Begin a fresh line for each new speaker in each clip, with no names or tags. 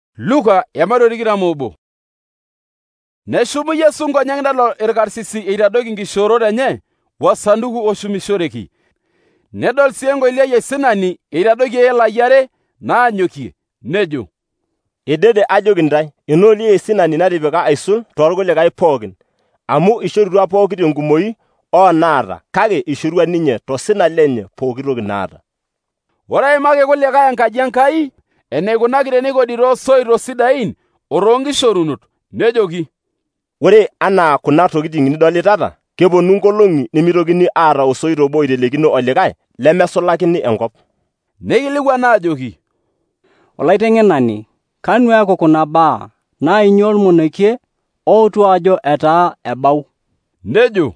Luka ematorikiramobo. Neshumu Yesu nkonyek nelo irkarsisi eitadoiki nkishoorot enye wasanduku oshumishoreki. Nedol sii enkoiliai aisinani eitadoiki eilai are naanyokie, nejo,
"Edede ajoki ntae, ena olioi aisinani natipika aisul toorkulikae pookin, amu ishorutua pooki tenkumoi oonaata, kake ishorua ninye tosina lenye pooki toki naata."
Ore aimaki kulikae enkaji Enkai eneikunaki teneikodi toosoitok sidain o toonkishorunot, nejoki,
"Ore anaa kuna tokitin nidolitata, keponu nkolong'i nemitokini aata osoit obo oitelekino olikae lemesulakini enkop."
Neikilikuan aajoki,
"Olaiteng'enani, kanu eeku kuna baa, naa inyoo ormonekie outu ajo etaa ebau?"
Nejo,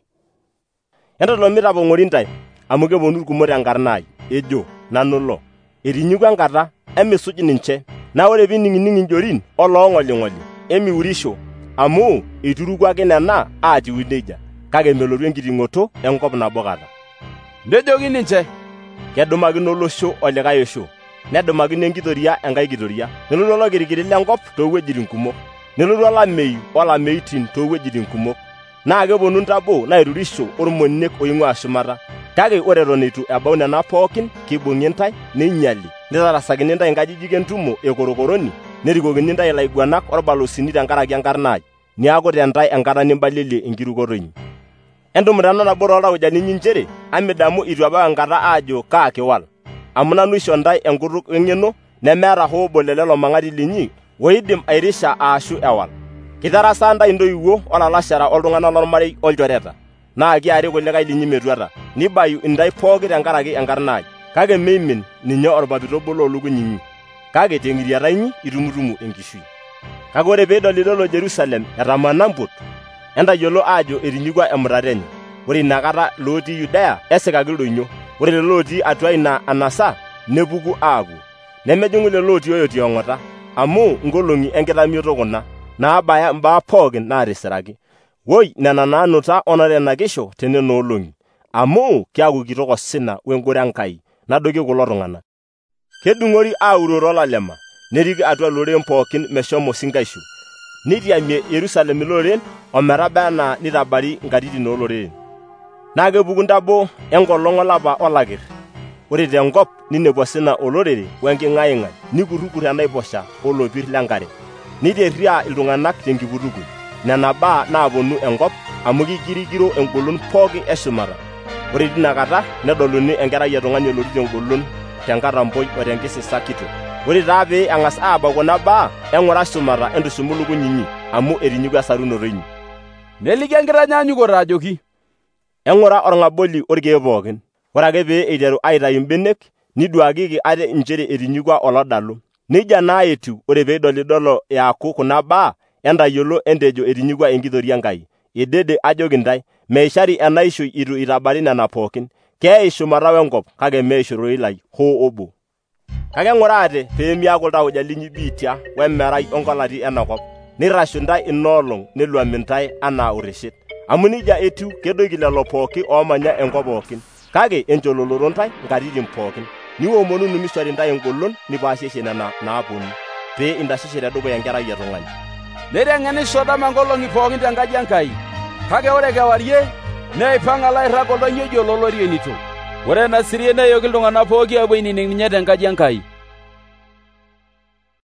"Entotoni tapong'ori ntae, amu keponu irkumok tenkarna ai, ejo, nanu lo. Etinyikua enkata, emisuj ninche, naa ore piining'ning' injorin oloong'oling'oli, emiurisho, amu eiturukuaki nena aatiu nejia, kake melotu enkiting'oto enkop nabo kata."
Nejoki ninche,
"Kedumakino olosho olikae osho, nedumakino enkitoria enkae kitoria, nelotu olokirikiri lenkop toowuejitin kumok, nelotu olameyu olameitin toowuejitin kumok, naa keponu ntabo naiturisho ormoniek oing'ua shumata. Kake ore eton eitu ebau nena pookin, keibung'i ntae, neinyali, nitarasakini ntae nkajijik entumo ekorokoroni, nerikokini ntae ilaiguanak orbalosini tenkaraki enkarna ai, niaku tentae enkata nimbalelie enkirukoto inyi. Entumutana nabo tooltauja linyi nchere, amidamu itu ebau enkata aajo kaa kiwal, amu nanu aisho ntae enkutuk weng'eno nemeeta hoo obo lelelo mang'ati linyi oidim airisha aashu ewal. Kitarasaa ntae intoiwuo olalashara oltung'anak lormarei olchoreta, naa kiari kulikae linyi metuata, nibayu intae pooki tenkaraki enkarna ai, kake meimin ninye orpapit obo loolukuny inyi, kake teng'iriata inyi itumutumu enkishui. Kake ore peidolidolo Jerusalem etamana mput, entayiolo aajo etinyikua emutata enye. Ore inakata lootii Yudea esikaki ildonyo, ore lelo otii atua ina anasa nepuku aapuo, nemejing'u lelo otii otiong'ota, amu nkolong'i enkitamioto kuna, naabaya mbaa pookin naatisiraki. Woi nena naanuta onare enakisho tenena olong'i, amu kiaku kitok osina wengoro Enkai nadoiki kulo tung'anak. Kedung'ori auroo toolalema, neriki atua loreren pookin meshomo sinkaishu, neitiamie Yerusalem iloreren ometaba enaa nitabari nkatitin ooloreren. Naa kepuku ntabo enkolong' olapa olakirr. Ore tenkop ninepu osina olorere wenking'aing'ai, nikurukur enaiposha olopirr lenkare, neiterria iltung'anak tenkiputukui. Nena baa naaponu enkop, amu kigirigiro engolon pooki eshumata. Ore tina kata nedoluni enkerai etung'ani elotu tengolon, tenkatamboi o tenkisisa kitok. Ore taa pee eng'as aabau kuna baa, eng'ura shumata entushumu lukuny inyi, amu etinyikua esarunoto inyi."
Neliki enkitanyaanyukoto ajoki,
"Eng'ura orng'aboli orkeek pookin. Ore ake pee eiteru aitayu mbenek, niduakiki ate nchere etinyikua olodalu. Neija naa etiu ore peidolidolo eaku kuna baa, entayiolo entejo etinyikua enkitoria Enkai. Edede ajoki ntae, meishari enaishoi itu itabari nena pookin. Keyai shumata wenkop, kake meisho toilai hoo obo. Kake eng'ura ate pee miaku iltauja linyi biitia wemerai onkolati enakop, nirashu ntae inoolong' neluami ntae anaa oreshet. Amu nija etiu kedoiki lelo pooki oomanya enkop pookin, kake enchololoto ntae nkatitin pookin, niwomonunu mishori ntae engolon nipaashiesie nena naaponu, pee intasheshe tedukuya enkerai etung'ani."
Neiteng'enisho dama nkolong'i pookin tenkaji Enkai, kake ore kewarie neipang' alo airrag oldonyio ojo lolorienito. Ore enasirie neyoki iltung'anak pooki aapuo ainining' ninye tenkaji Enkai.